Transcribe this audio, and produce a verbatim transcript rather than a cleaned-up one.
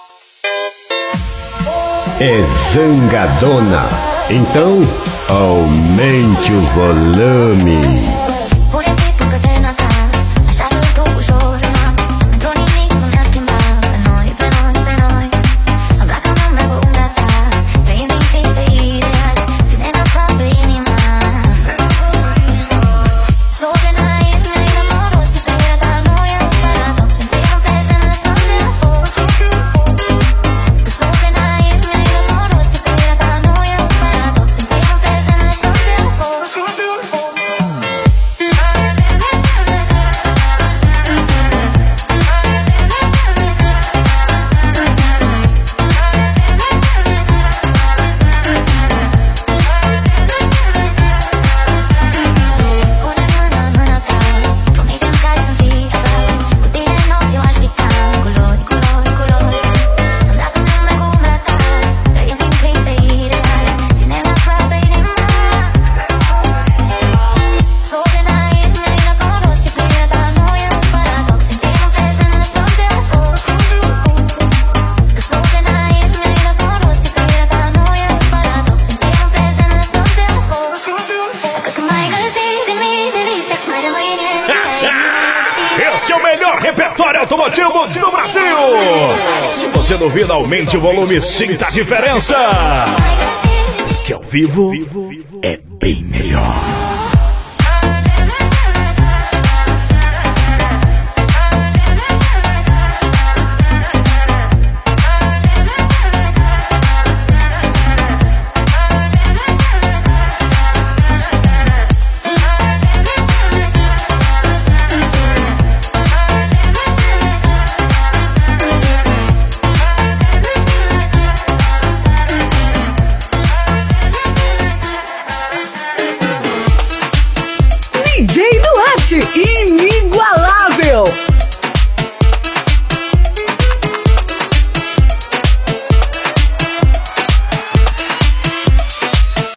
É zangadona, então aumente o volume. Do Brasil! Se você duvida, aumente o volume, sinta a diferença! Que ao vivo é bem melhor. D J Duarte, inicia